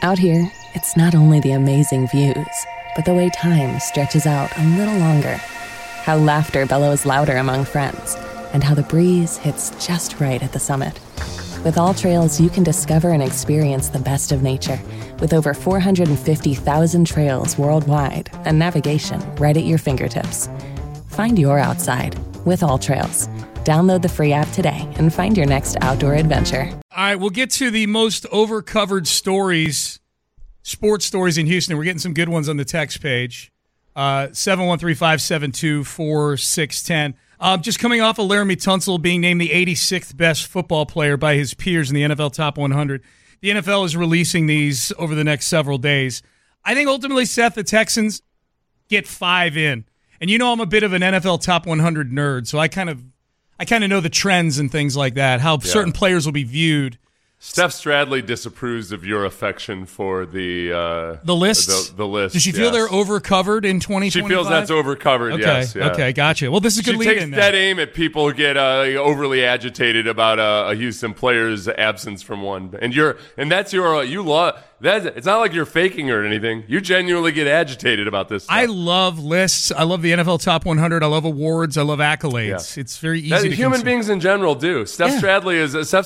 Out here, it's not only the amazing views, but the way time stretches out a little longer. How laughter bellows louder among friends, and how the breeze hits just right at the summit. With All Trails, you can discover and experience the best of nature, with over 450,000 trails worldwide and navigation right at your fingertips. Find your outside with All Trails. Download the free app today and find your next outdoor adventure. All right, we'll get to the most overcovered stories, sports stories in Houston. We're getting some good ones on the text page. 713-572-4610. Just coming off of Laramie Tunsil being named the 86th best football player by his peers in the NFL Top 100. The NFL is releasing these over the next several days. I think ultimately, Seth, the Texans get 5 in. And you know I'm a bit of an NFL Top 100 nerd, so I kind of know the trends and things like that, how certain players will be viewed. Steph Stradley disapproves of your affection for the list. The list. Does she feel they're overcovered in 2025? She feels that's overcovered. Okay. Yes. Yeah. Okay. Gotcha. Well, this is a good lead in. She takes dead aim at people who get overly agitated about a Houston player's absence from one, and that's your you love. It's not like you're faking or anything. You genuinely get agitated about this stuff. I love lists. I love the NFL Top 100. I love awards. I love accolades. Yeah. It's very easy. Human beings in general do. Steph Stradley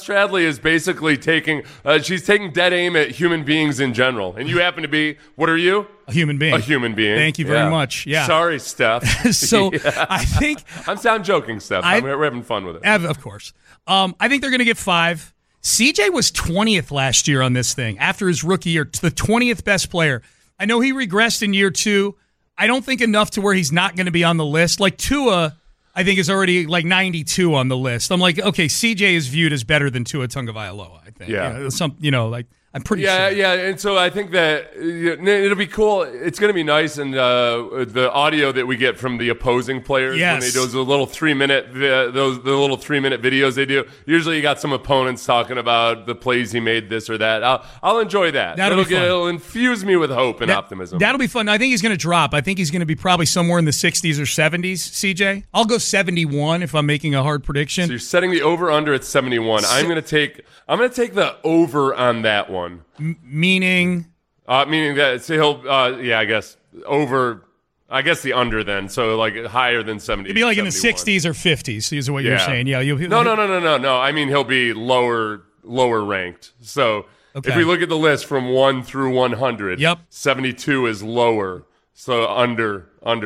is basically taking dead aim at human beings in general. And you happen to be, what are you? A human being. A human being. Thank you very much. Yeah. Sorry, Steph. So I think I'm joking, Steph. We're having fun with it. Of course. I think they're going to get 5. CJ was 20th last year on this thing after his rookie year, the 20th best player. I know he regressed in year 2. I don't think enough to where he's not going to be on the list. Like Tua, I think is already like 92 on the list. I'm like, okay, CJ is viewed as better than Tua Tagovailoa, I think. Yeah. I'm pretty sure. Yeah, and so I think that it'll be cool. It's going to be nice, and the audio that we get from the opposing players when they do those little 3-minute little 3-minute videos they do. Usually, you got some opponents talking about the plays he made, this or that. I'll enjoy that. It'll infuse me with hope and optimism. That'll be fun. I think he's going to drop. I think he's going to be probably somewhere in the 60s or 70s. CJ, I'll go 71 if I'm making a hard prediction. So you're setting the over under at 71. I'm going to take the over on that one. Meaning that he'll I guess over. I guess the under then, so like higher than 70. It'd be like 71. in the 60s or 50s. Is what you're saying? Yeah. No. I mean he'll be lower ranked. So if we look at the list from 1 through 100, 72 is lower. So under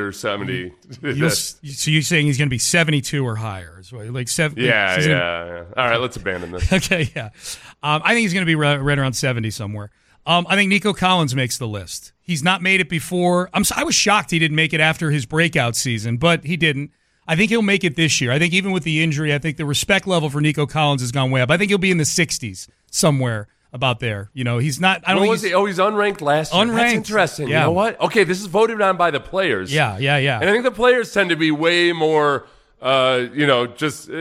70. So you're saying he's going to be 72 or higher? Like 7? Yeah. All right, let's abandon this. Okay, yeah. I think he's going to be right around 70 somewhere. I think Nico Collins makes the list. He's not made it before. I was shocked he didn't make it after his breakout season, but he didn't. I think he'll make it this year. I think even with the injury, I think the respect level for Nico Collins has gone way up. I think he'll be in the 60s somewhere. About there, he's not. I don't. What was he? Oh, he's unranked last year. Unranked. That's interesting. Yeah. You know what? Okay, this is voted on by the players. Yeah. And I think the players tend to be way more, I want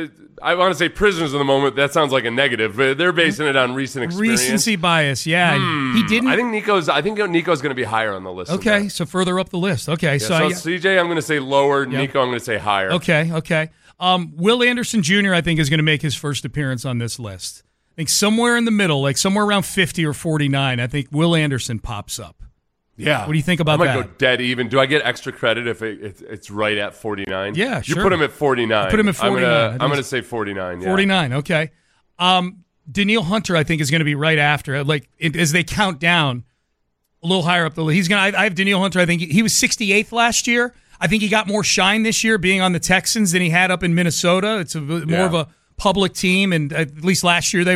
to say prisoners of the moment. That sounds like a negative, but they're basing it on recent experience. Recency bias. Yeah. He didn't. I think Nico's going to be higher on the list. Okay, so further up the list. Okay, so CJ, I'm going to say lower. Yep. Nico, I'm going to say higher. Okay. Will Anderson Jr. I think is going to make his first appearance on this list. I think somewhere in the middle, like somewhere around 50 or 49, I think Will Anderson pops up. Yeah. What do you think about that? I'm going to go dead even. Do I get extra credit if it's right at 49? Yeah, sure. You put him at 49. I put him at 49. I'm going to say 49, yeah. 49, okay. Danielle Hunter, I think, is going to be right after. Like, as they count down a little higher up the list. I have Danielle Hunter. I think he was 68th last year. I think he got more shine this year being on the Texans than he had up in Minnesota. It's more of a public team, and at least last year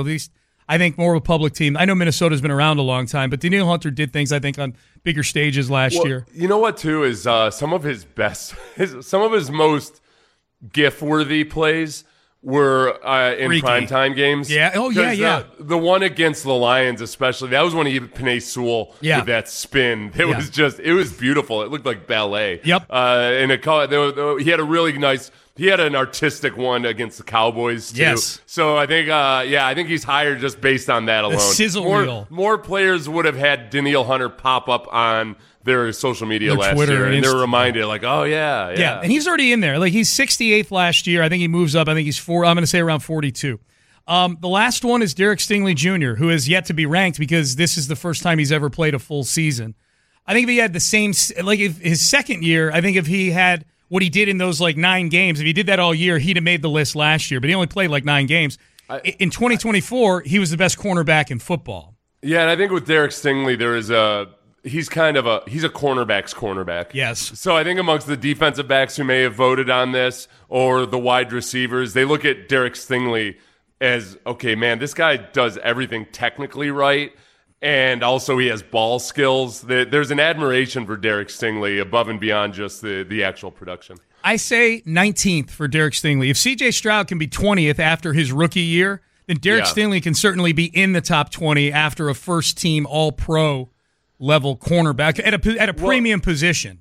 I think more of a public team. I know Minnesota's been around a long time, but Danielle Hunter did things I think on bigger stages last year. You know what too is some of his most GIF-worthy plays were in primetime games. Yeah. Oh yeah. The one against the Lions, especially, that was when he hit Penei Sewell with that spin. It was beautiful. It looked like ballet. Yep. And he had a really nice. He had an artistic one against the Cowboys, too. Yes. So I think, I think he's higher just based on that alone. The sizzle reel. More players would have had Danielle Hunter pop up on their social media last Twitter year, and Instagram. they're reminded, like, oh, yeah. Yeah, and he's already in there. Like, he's 68th last year. I think he moves up. I think he's I'm going to say around 42. The last one is Derek Stingley Jr., who has yet to be ranked because this is the first time he's ever played a full season. I think if he had the same, like if his second year, I think if he had what he did in those 9 games, if he did that all year, he'd have made the list last year, but he only played 9 games. In 2024, he was the best cornerback in football. Yeah, and I think with Derek Stingley, he's a cornerback's cornerback. Yes. So I think amongst the defensive backs who may have voted on this or the wide receivers, they look at Derek Stingley as, okay, man, this guy does everything technically right, and also he has ball skills. There's an admiration for Derek Stingley above and beyond just the actual production. I say 19th for Derek Stingley. If C.J. Stroud can be 20th after his rookie year, then Derek Stingley can certainly be in the top 20 after a first-team All-Pro level cornerback at a premium position.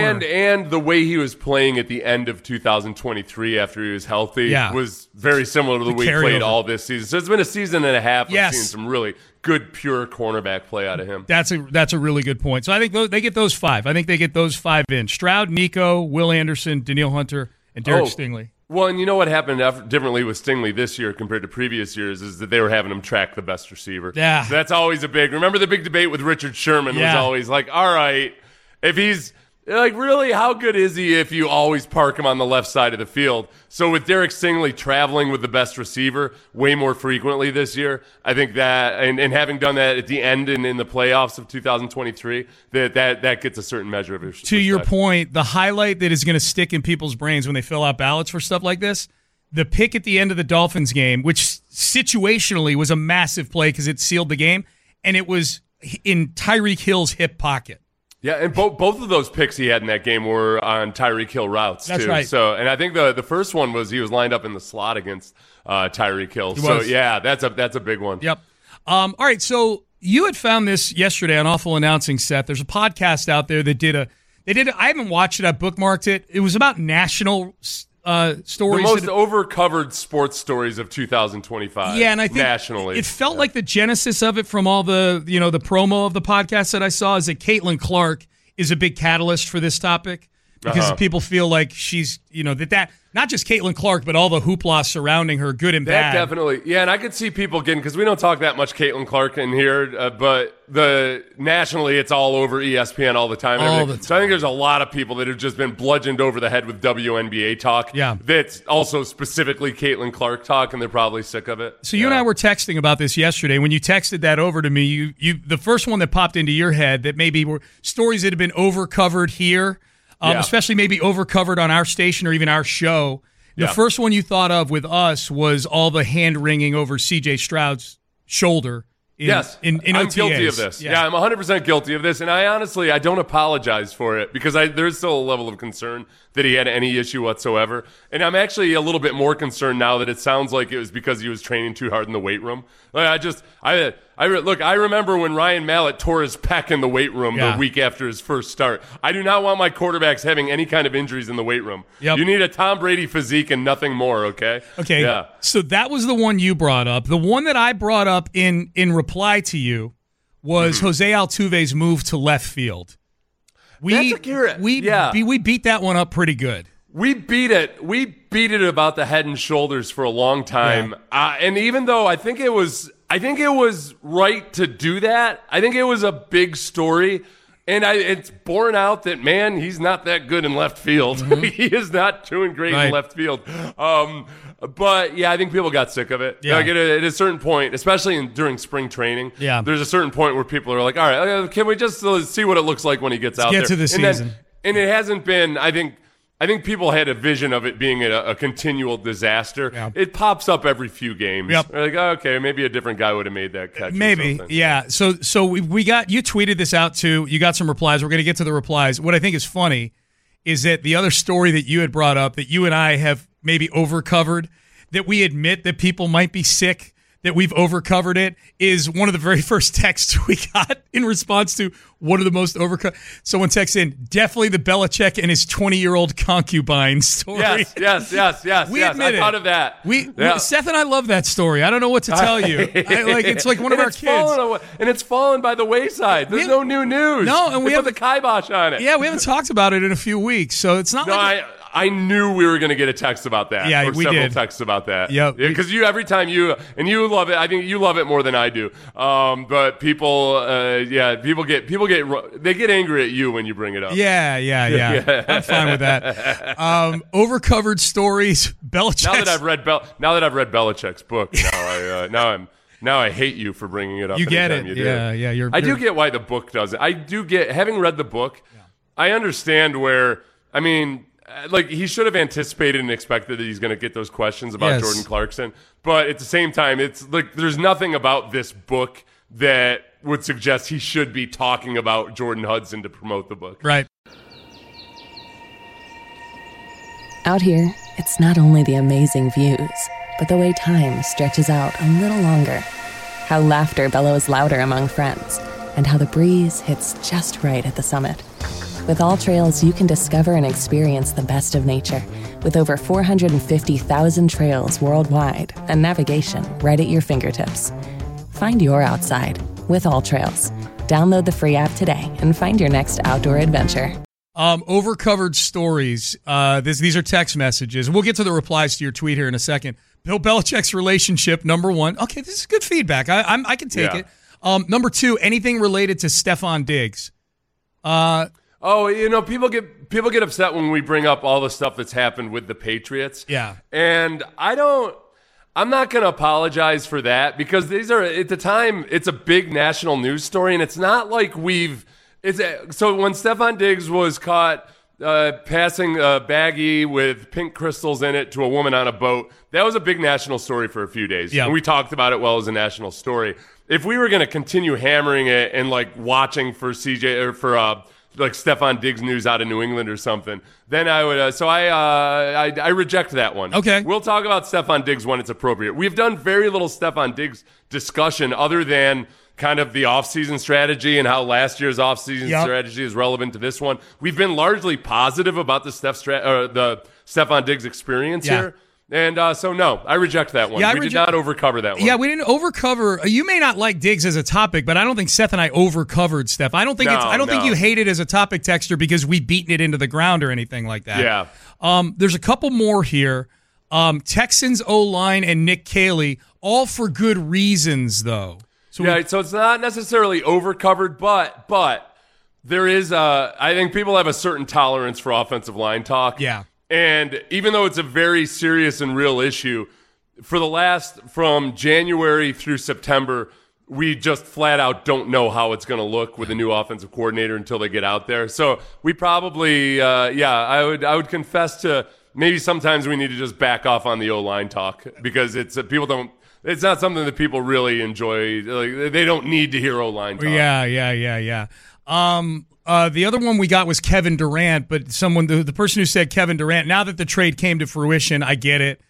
And the way he was playing at the end of 2023 after he was healthy was very similar to the way he played all this season. So it's been a season and a half of seeing some really good pure cornerback play out of him. That's a really good point. So I think they get those 5. I think they get those 5 in. Stroud, Nico, Will Anderson, Danielle Hunter, and Derek Stingley. Well, and you know what happened differently with Stingley this year compared to previous years is that they were having him track the best receiver. Yeah. So that's always remember the big debate with Richard Sherman was always like, all right, if he's really, how good is he if you always park him on the left side of the field? So with Derek Stingley traveling with the best receiver way more frequently this year, I think that, and having done that at the end and in the playoffs of 2023, that gets a certain measure of respect. To your point, the highlight that is going to stick in people's brains when they fill out ballots for stuff like this, the pick at the end of the Dolphins game, which situationally was a massive play because it sealed the game, and it was in Tyreek Hill's hip pocket. Yeah, and both of those picks he had in that game were on Tyreek Hill routes, too. That's right. So, and I think the first one was he was lined up in the slot against Tyreek Hill. So, yeah, that's a big one. Yep. All right, so you had found this yesterday on Awful Announcing, Seth. There's a podcast out there that did I haven't watched it. I bookmarked it. It was about national stories. The most overcovered sports stories of 2025. Yeah, and I think nationally. It felt like the genesis of it from all the promo of the podcast that I saw is that Caitlin Clark is a big catalyst for this topic because people feel like she's, that not just Caitlin Clark, but all the hoopla surrounding her, good and bad. That definitely. Yeah, and I could see people getting, because we don't talk that much Caitlin Clark in here, but nationally it's all over ESPN all the time. So I think there's a lot of people that have just been bludgeoned over the head with WNBA talk. Yeah. That's also specifically Caitlin Clark talk, and they're probably sick of it. So you and I were texting about this yesterday. When you texted that over to me, you the first one that popped into your head that maybe were stories that have been overcovered here, especially maybe overcovered on our station or even our show. The first one you thought of with us was all the hand-wringing over C.J. Stroud's shoulder in OTAs. I'm guilty of this. Yeah, I'm 100% guilty of this, and I don't apologize for it because there's still a level of concern that he had any issue whatsoever. And I'm actually a little bit more concerned now that it sounds like it was because he was training too hard in the weight room. I remember when Ryan Mallett tore his pec in the weight room the week after his first start. I do not want my quarterbacks having any kind of injuries in the weight room. Yep. You need a Tom Brady physique and nothing more, okay? Okay, yeah. So that was the one you brought up. The one that I brought up in reply to you was Jose Altuve's move to left field. We beat that one up pretty good. We beat it about the head and shoulders for a long time. Yeah. And even though I think it was right to do that, I think it was a big story. And it's borne out that, man, he's not that good in left field. Mm-hmm. He is not doing great in left field. But, yeah, I think people got sick of it. Yeah. Like at a certain point, especially during spring training, there's a certain point where people are like, all right, can we just see what it looks like when he gets out there? Get to the season. And it hasn't been, I think people had a vision of it being a continual disaster. Yeah. It pops up every few games. Yep. They're like, okay, maybe a different guy would have made that catch. Maybe, yeah. So we got, you tweeted this out too. You got some replies. We're going to get to the replies. What I think is funny is that the other story that you had brought up that you and I have maybe overcovered, that we admit that people might be sick, that we've overcovered it, is one of the very first texts we got in response to one of the most overcovered. Someone texts in, definitely the Belichick and his 20-year-old concubine story. Yes. We admit I thought of that. Seth and I love that story. I don't know what to tell you. It's like one of our kids. And it's fallen by the wayside. There's no new news. No, and we put the kibosh on it. Yeah, we haven't talked about it in a few weeks, so it's not I knew we were going to get a text about that. Yeah, or we several did. texts about that. Yep. Because every time you love it. I think you love it more than I do. But people, people get angry at you when you bring it up. Yeah. I'm fine with that. Overcovered stories. Belichick. Now that I've read Belichick's book, now I hate you for bringing it up. You get it. You do. Yeah. I do get why the book does it. I do get, having read the book, I understand where, I mean, like, he should have anticipated and expected that he's going to get those questions about Jordan Clarkson. But at the same time, it's like there's nothing about this book that would suggest he should be talking about Jordan Hudson to promote the book. Right. Out here, it's not only the amazing views, but the way time stretches out a little longer. How laughter bellows louder among friends, and how the breeze hits just right at the summit. With All Trails, you can discover and experience the best of nature, with over 450,000 trails worldwide and navigation right at your fingertips. Find your outside with All Trails. Download the free app today and find your next outdoor adventure. Overcovered stories. These are text messages. We'll get to the replies to your tweet here in a second. Bill Belichick's relationship, number one. Okay, this is good feedback. I can take it. Number two, anything related to Stefon Diggs. People get upset when we bring up all the stuff that's happened with the Patriots. Yeah. And I'm not going to apologize for that, because these are, at the time, it's a big national news story, and it's not like so when Stefon Diggs was caught passing a baggie with pink crystals in it to a woman on a boat, that was a big national story for a few days. Yeah. And we talked about it well as a national story. If we were going to continue hammering it and like watching for like Stefon Diggs news out of New England or something, then I would. I reject that one. Okay, we'll talk about Stefon Diggs when it's appropriate. We've done very little Stefon Diggs discussion other than kind of the offseason strategy and how last year's offseason strategy is relevant to this one. We've been largely positive about the Stefon Diggs experience here. And no, I reject that one. Yeah, we did not overcover that one. Yeah, we didn't overcover. You may not like Diggs as a topic, but I don't think Seth and I overcovered Steph. I don't think think you hate it as a topic, Texter, because we've beaten it into the ground or anything like that. Yeah. There's a couple more here. Texans O-line and Nick Caley, all for good reasons, though. So it's not necessarily overcovered, but there is I think people have a certain tolerance for offensive line talk. Yeah. And even though it's a very serious and real issue, from January through September, we just flat out don't know how it's going to look with a new offensive coordinator until they get out there. So we probably, I would confess to maybe sometimes we need to just back off on the O-line talk, because it's not something that people really enjoy. Like, they don't need to hear O-line talk. Yeah. The other one we got was Kevin Durant, but the person who said Kevin Durant, now that the trade came to fruition, I get it.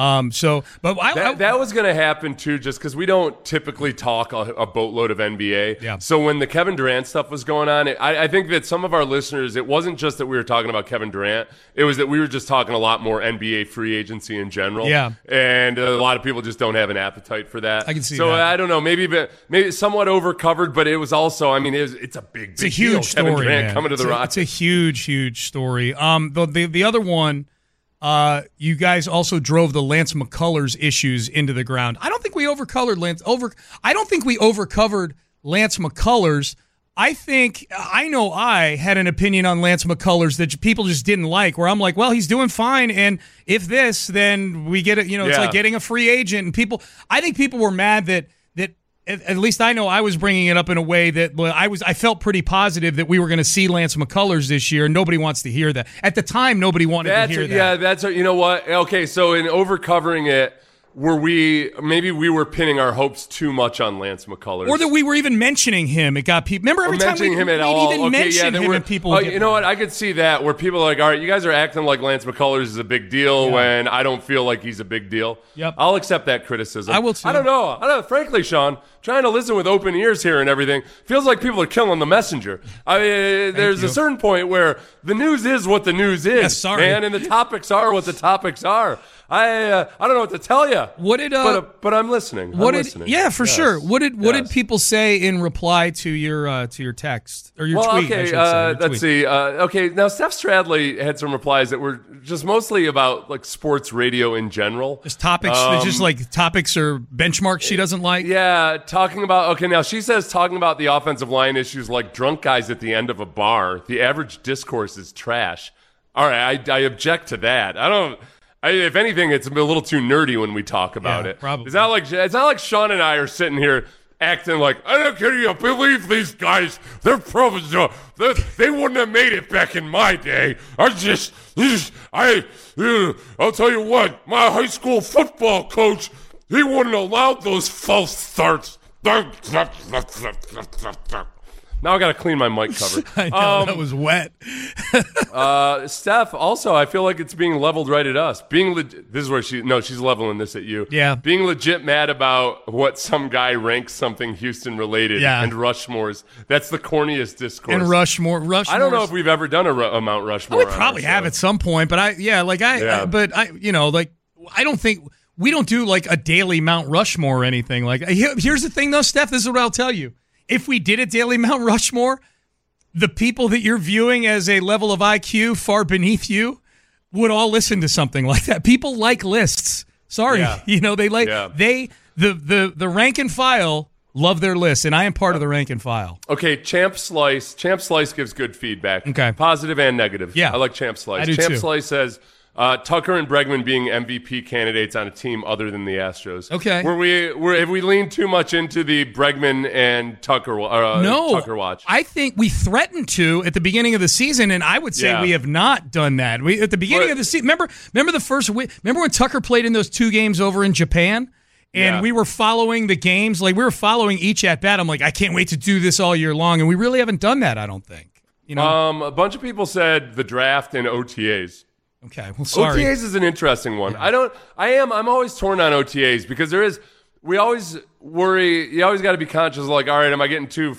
That was going to happen too, just because we don't typically talk a boatload of NBA. Yeah. So when the Kevin Durant stuff was going on, I think that some of our listeners, it wasn't just that we were talking about Kevin Durant, it was that we were just talking a lot more NBA free agency in general. Yeah. And a lot of people just don't have an appetite for that. I can see that. So I don't know, maybe somewhat overcovered, but it was also, I mean, it's a big huge deal. story, Kevin Durant man. coming to the Rockets. It's a huge story. The other one. You guys also drove the Lance McCullers issues into the ground. I don't think we overcovered Lance McCullers. I know I had an opinion on Lance McCullers that people just didn't like, where I'm like, well, he's doing fine, and if this, then we get it. It's like getting a free agent, and I think people were mad that at least I know I was bringing it up in a way that I felt pretty positive that we were going to see Lance McCullers this year, and nobody wants to hear that. At the time, nobody wanted to hear that. Yeah, you know what? Okay, so in overcovering it, maybe we were pinning our hopes too much on Lance McCullers, or that we were even mentioning him. It got people. Remember every time him at all. Even mentioned him, and people. You know what? I could see that where people are like, all right, you guys are acting like Lance McCullers is a big deal when I don't feel like he's a big deal. Yep. I'll accept that criticism. I will too. I don't know. Frankly, Sean, trying to listen with open ears here and everything feels like people are killing the messenger. There's a certain point where the news is what the news is, sorry. man, and the topics are what the topics are. I don't know what to tell you. What did but I'm listening. Listening. Yeah, for sure. What did people say in reply to your text or your tweet? Okay, let's see. Okay, now Steph Stradley had some replies that were just mostly about like sports radio in general. Just topics, just like topics or benchmarks she doesn't like. Yeah, talking about. Okay, now she says talking about the offensive line issues like drunk guys at the end of a bar. The average discourse is trash. All right, I object to that. If anything, it's a little too nerdy when we talk about it. Probably. It's not like Sean and I are sitting here acting like, I don't care you believe these guys. They're pros. They wouldn't have made it back in my day. I'll tell you what, my high school football coach, he wouldn't allow those false starts. Now I got to clean my mic cover. I know, that was wet. Steph, also, I feel like it's being leveled right at us. This is where she's leveling this at you. Yeah. Being legit mad about what some guy ranks something Houston related and Rushmore's. That's the corniest discourse. And Rushmore. I don't know if we've ever done a Mount Rushmore. We probably have at some point, but I don't think we don't do like a daily Mount Rushmore or anything. Like, here's the thing though, Steph, this is what I'll tell you. If we did a daily Mount Rushmore, the people that you're viewing as a level of IQ far beneath you would all listen to something like that. People like lists. Sorry. Yeah. They like the rank and file love their lists, and I am part of the rank and file. Okay, Champ Slice gives good feedback. Okay. Positive and negative. Yeah. I like Champ Slice. I do Champ too. Slice says Tucker and Bregman being MVP candidates on a team other than the Astros. Okay. Have we leaned too much into the Bregman and Tucker Tucker watch? I think we threatened to at the beginning of the season, and I would say we have not done that. We at the beginning of the season. Remember the first week? Remember when Tucker played in those 2 games over in Japan? And we were following the games, like we were following each at bat. I'm like, I can't wait to do this all year long, and we really haven't done that. I don't think. A bunch of people said the draft and OTAs. Okay, well, sorry. OTAs is an interesting one. Yeah. I'm always torn on OTAs because we always worry. You always got to be conscious of like, all right, am I getting too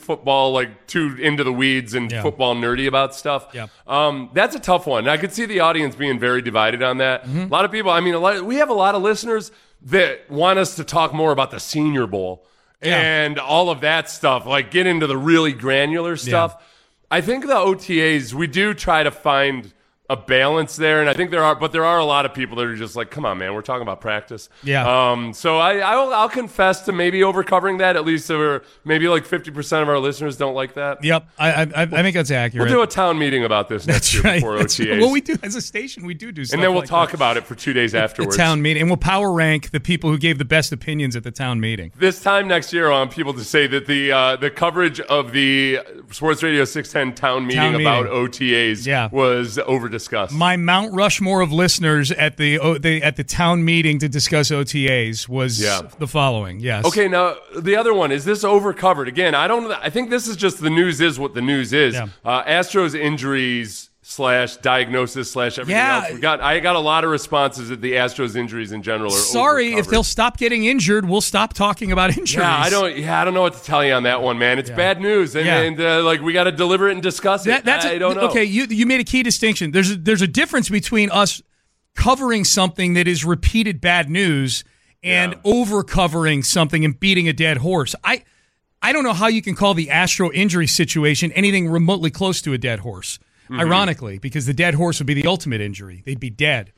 into the weeds and football nerdy about stuff? Yeah. That's a tough one. I could see the audience being very divided on that. Mm-hmm. A lot of people, we have a lot of listeners that want us to talk more about the Senior Bowl and all of that stuff, like get into the really granular stuff. Yeah. I think the OTAs, we do try to find a balance there, and I think there are a lot of people that are just like, come on, man, we're talking about practice. Yeah. So I'll confess to maybe overcovering that. At least maybe like 50% of our listeners don't like that. Yep, I think that's accurate. We'll do a town meeting about this next year before OTAs. Right. Well, we do as a station. We do stuff, and then we'll like talk that. about it for 2 days afterwards. The town meeting, and we'll power rank the people who gave the best opinions at the town meeting. This time next year, I want people to say that the coverage of the Sports Radio 610 town meeting about OTAs was over-discussed. My Mount Rushmore of listeners at the town meeting to discuss OTAs was the following. Yes. Okay, now the other one, is this overcovered? Again, I think this is just the news is what the news is. Yeah. Astros injuries / diagnosis / everything else. I got a lot of responses that the Astros injuries in general are Sorry, overcovered. if they'll stop getting injured, we'll stop talking about injuries. Yeah, I don't know what to tell you on that one, man. It's bad news, and we got to deliver it and discuss it. I don't know. Okay, you made a key distinction. There's a difference between us covering something that is repeated bad news and over covering something and beating a dead horse. I don't know how you can call the Astro injury situation anything remotely close to a dead horse. Mm-hmm. Ironically, because the dead horse would be the ultimate injury. They'd be dead.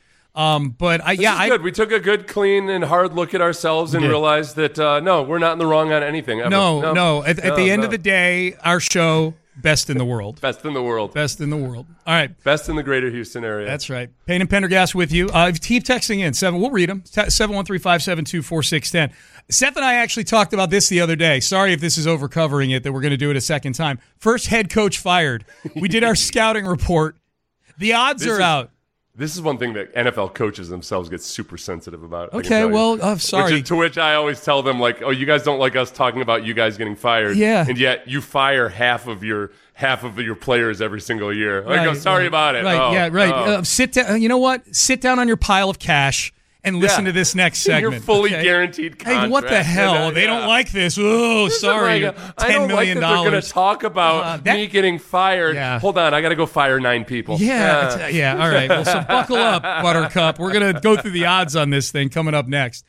Good. We took a good, clean, and hard look at ourselves and realized that, no, we're not in the wrong on anything ever. No. At the end of the day, our show, best in the world. Best in the world. Best in the world. All right. Best in the greater Houston area. That's right. Payne and Pendergast with you. Keep texting in. We'll read them. 713-572-4610. Seth and I actually talked about this the other day. Sorry if this is overcovering it, that we're going to do it a second time. First head coach fired. We did our scouting report. The odds are out. This is one thing that NFL coaches themselves get super sensitive about. Okay, well, sorry. To which I always tell them, like, oh, you guys don't like us talking about you guys getting fired. Yeah. And yet you fire half of your players every single year. I go, sorry about it. Right, Sit down. You know what? Sit down on your pile of cash and listen to this next segment. You're fully guaranteed contract. Hey, what the hell? They don't like this. Oh, sorry. $10 million. They're going to talk about me getting fired. Yeah. Hold on, I got to go fire 9 people. Yeah, all right. Well, so buckle up, Buttercup. We're going to go through the odds on this thing coming up next.